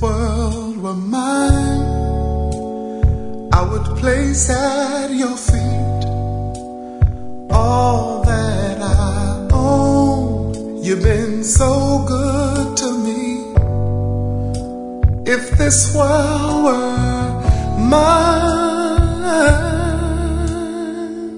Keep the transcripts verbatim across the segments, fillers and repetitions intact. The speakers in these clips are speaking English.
world were mine, I would place at your feet all that I own. You've been so good to me. If this world were mine,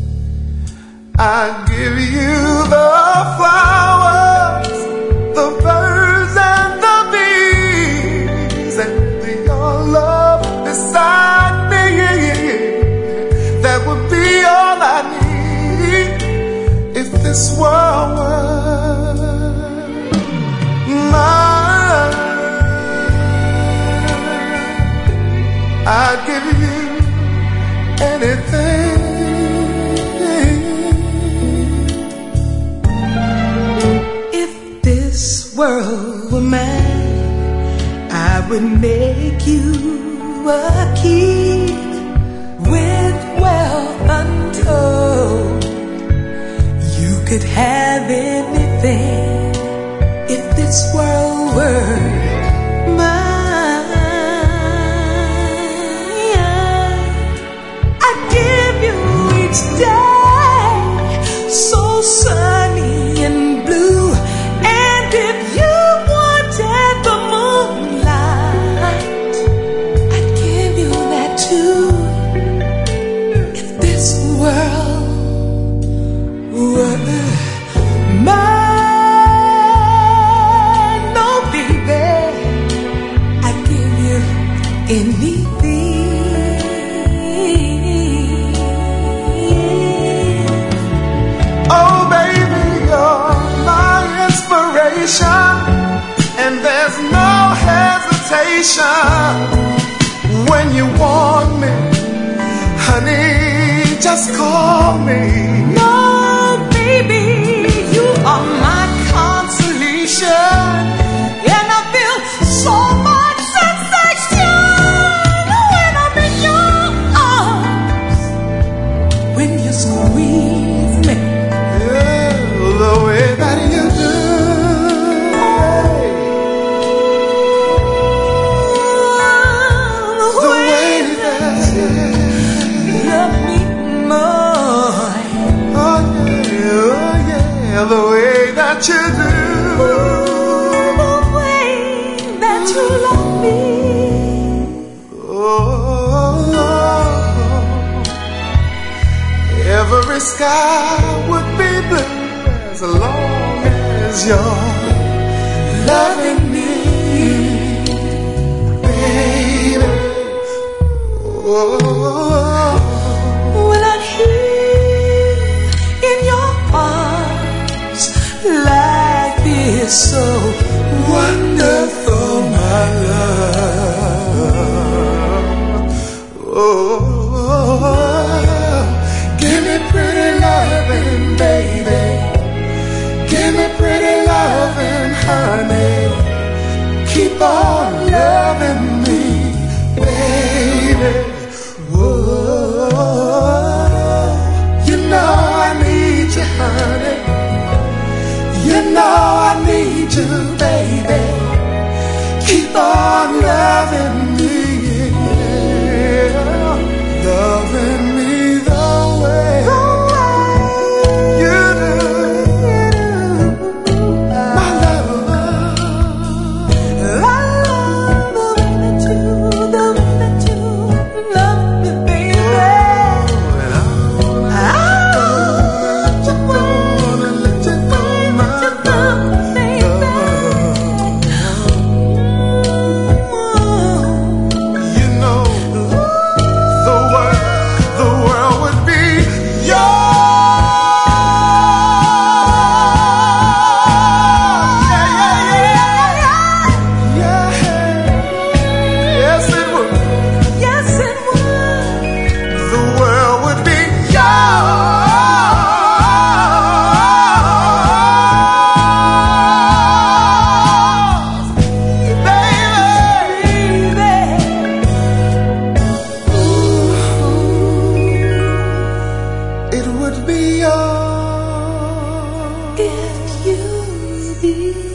I'd give you the flowers, the birds and the bees, and your love beside me. That would be all I need if this world were mine. I'd give you anything. If this world were mine, I would make you a king with wealth untold. You could have anything if this world were mine. I'd give you each day so sunny and blue. And if you wanted the moonlight, I'd give you that too. If this world were mine, no baby, I'd give you anything. Oh baby, you're my inspiration, and there's no hesitation when you want me, honey, just call me. No, baby, you are my consolation, and I feel so much sensation when I'm in your arms, when you squeeze me. Yeah, the way that you do. The way that you Love me more. Oh yeah, oh yeah, the way that you do. The way that you love me. Oh, every sky would be blue as long as you're loving me, baby. Oh, When I'm here in your arms, life is so wonderful, my love. Oh, give me pretty loving, baby. Give me pretty loving, honey. Keep on loving me, baby. Whoa, you know I need you, honey. You know I need you, baby. Keep on loving me, yeah. Loving me the way you do, my love. I love the way that you, the way that you love me, baby. I just wanna let you know my love, baby. You know, the world, the world would be yours. Yeah, yeah, yeah, yeah. Yes, it would. Yes, it would. The world would be yours, baby. It would be yours If you be